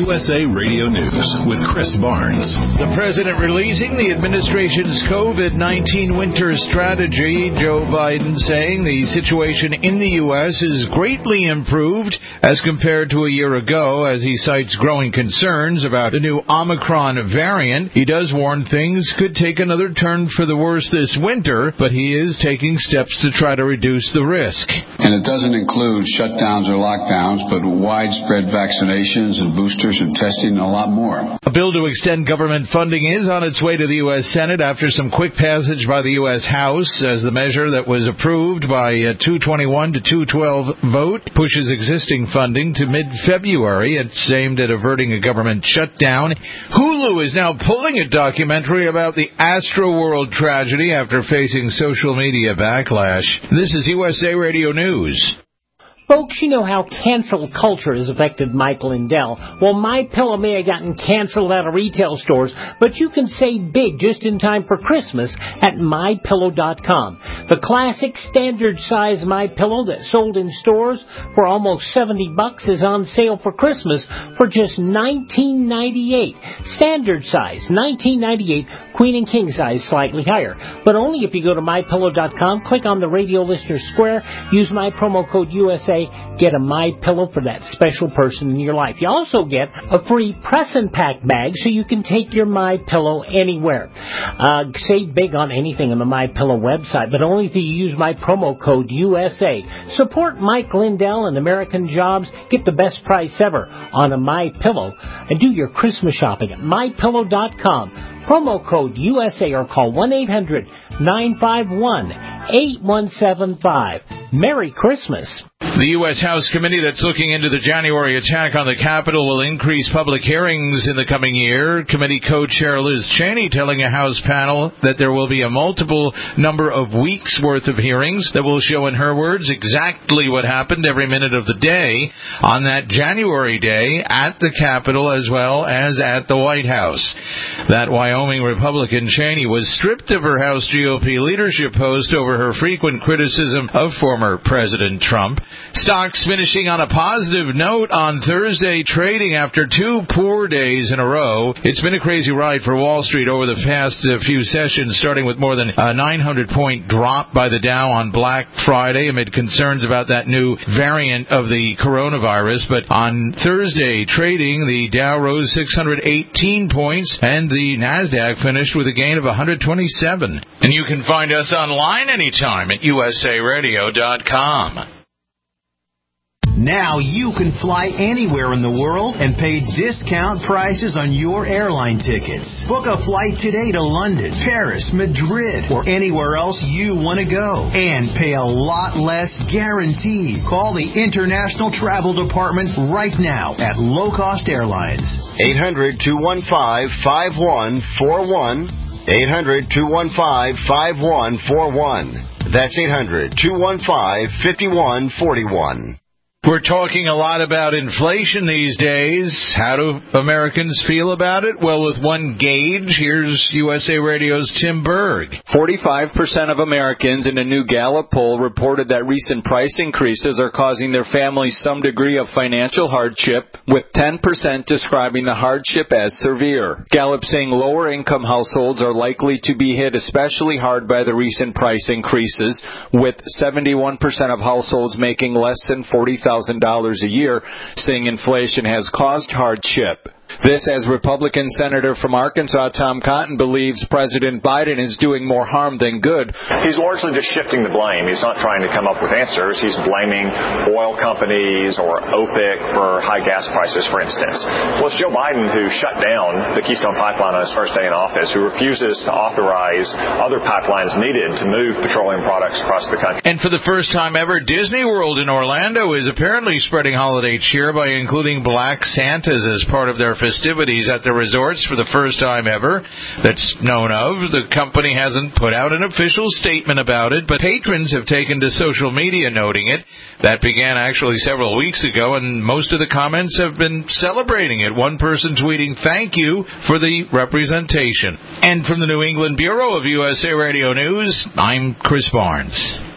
USA Radio News with Chris Barnes. The president releasing the administration's COVID-19 winter strategy. Joe Biden saying the situation in the U.S. is greatly improved as compared to a year ago, as he cites growing concerns about the new Omicron variant. He does warn things could take another turn for the worse this winter, but he is taking steps to try to reduce the risk. And it doesn't include shutdowns or lockdowns, but widespread vaccinations and boosters and testing and a lot more. A bill to extend government funding is on its way to the U.S. Senate after some quick passage by the U.S. House, as the measure that was approved by a 221 to 212 vote pushes existing funding to mid-February. It's aimed at averting a government shutdown. Hulu is now pulling a documentary about the Astroworld tragedy after facing social media backlash. This is USA Radio News. Folks, you know how cancel culture has affected Mike Lindell. Well, MyPillow may have gotten canceled out of retail stores, but you can save big just in time for Christmas at MyPillow.com. The classic standard size MyPillow that sold in stores for almost $70 is on sale for Christmas for just $19.98. Standard size, $19.98. Queen and king size, slightly higher. But only if you go to MyPillow.com, click on the radio listener square, use my promo code USA, get a MyPillow for that special person in your life. You also get a free press and pack bag so you can take your MyPillow anywhere. Save big on anything on the MyPillow website, but only if you use my promo code USA. Support Mike Lindell and American jobs. Get the best price ever on a MyPillow and do your Christmas shopping at MyPillow.com. Promo code USA or call 1-800-951-8175. Merry Christmas. The U.S. House committee that's looking into the January attack on the Capitol will increase public hearings in the coming year. Committee co-chair Liz Cheney telling a House panel that there will be a multiple number of weeks' worth of hearings that will show, in her words, exactly what happened every minute of the day on that January day at the Capitol as well as at the White House. That Wyoming Republican Cheney was stripped of her House GOP leadership post over her frequent criticism of former President Trump. Stocks finishing on a positive note on Thursday, trading after two poor days in a row. It's been a crazy ride for Wall Street over the past few sessions, starting with more than a 900-point drop by the Dow on Black Friday amid concerns about that new variant of the coronavirus. But on Thursday, trading, the Dow rose 618 points, and the NASDAQ finished with a gain of 127. And you can find us online anytime at usaradio.com. Now you can fly anywhere in the world and pay discount prices on your airline tickets. Book a flight today to London, Paris, Madrid, or anywhere else you want to go. And pay a lot less guaranteed. Call the International Travel Department right now at Low Cost Airlines. 800-215-5141. 800-215-5141. That's 800-215-5141. We're talking a lot about inflation these days. How do Americans feel about it? Well, with one gauge, here's USA Radio's Tim Berg. 45% of Americans in a new Gallup poll reported that recent price increases are causing their families some degree of financial hardship, with 10% describing the hardship as severe. Gallup saying lower-income households are likely to be hit especially hard by the recent price increases, with 71% of households making less than $40,000 a year, saying inflation has caused hardship. This as Republican Senator from Arkansas Tom Cotton believes President Biden is doing more harm than good. He's largely just shifting the blame. He's not trying to come up with answers. He's blaming oil companies or OPEC for high gas prices, for instance. Well, it's Joe Biden who shut down the Keystone Pipeline on his first day in office, who refuses to authorize other pipelines needed to move petroleum products across the country. And for the first time ever, Disney World in Orlando is apparently spreading holiday cheer by including Black Santas as part of their festivities at the resorts for the first time ever that's known of. The company hasn't put out an official statement about it, but patrons have taken to social media noting it. That began actually several weeks ago, and most of the comments have been celebrating it. One person tweeting, "Thank you for the representation." And from the New England Bureau of USA Radio News, I'm Chris Barnes.